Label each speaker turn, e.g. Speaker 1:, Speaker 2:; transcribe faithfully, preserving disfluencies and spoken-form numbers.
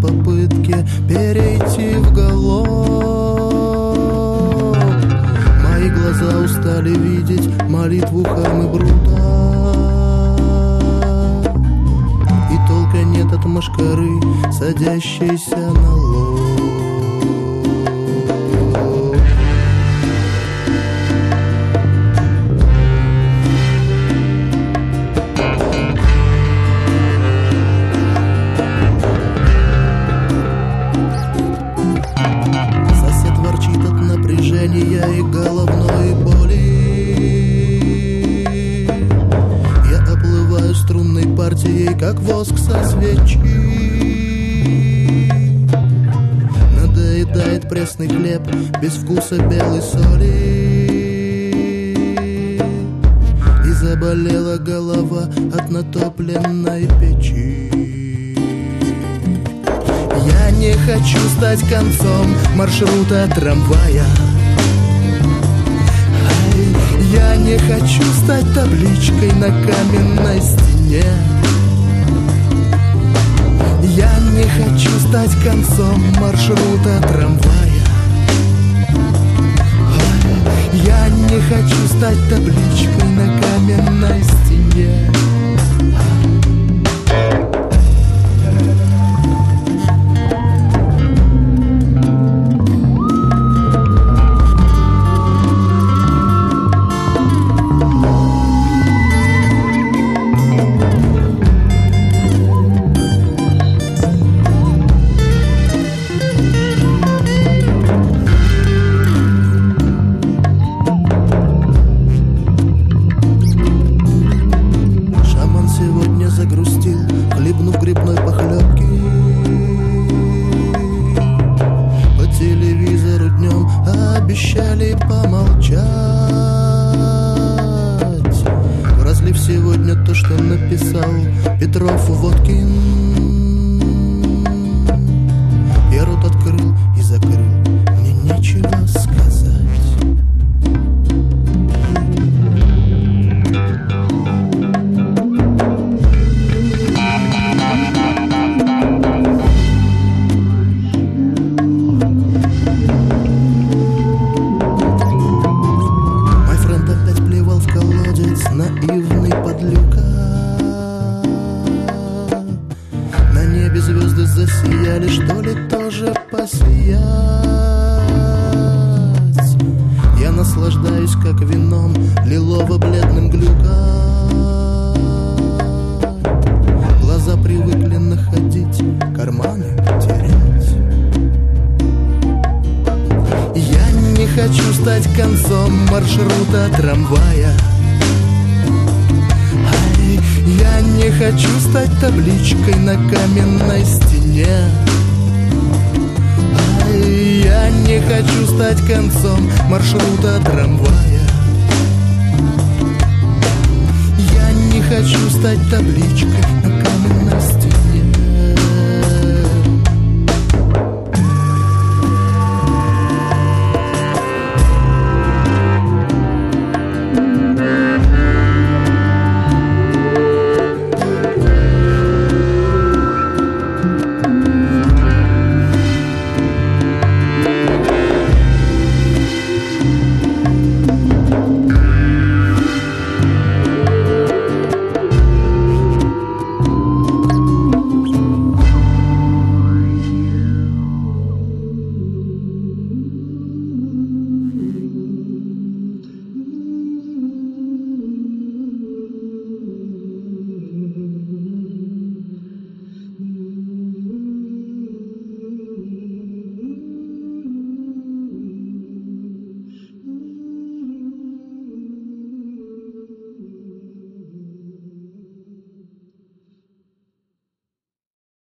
Speaker 1: попытке перейти в галоп. Мои глаза устали видеть молитву Хамы Брута, и толка нет от мошкары, садящейся на лоб. И головной боли я оплываю струнной партией, как воск со свечи. Надоедает пресный хлеб без вкуса белой соли, и заболела голова от натопленной печи. Я не хочу стать концом маршрута трамвая, я не хочу стать табличкой на каменной стене. Я не хочу стать концом маршрута трамвая. Я не хочу стать табличкой на каменной стене. Хлебнув грибной похлебки, по телевизору днем обещали помолчать, разлив сегодня то, что написал Петров Водкин. Я рот открыл и закрыл, мне нечего сказать. Наивный подлюка. На небе звезды засияли, что ли, тоже посиять. Я наслаждаюсь, как вином, лилово-бледным глюка. Глаза привыкли находить, карманы терять. Я не хочу стать концом маршрута трамвая. Я не хочу стать табличкой на каменной стене. Ай, я не хочу стать концом маршрута трамвая. Я не хочу стать табличкой на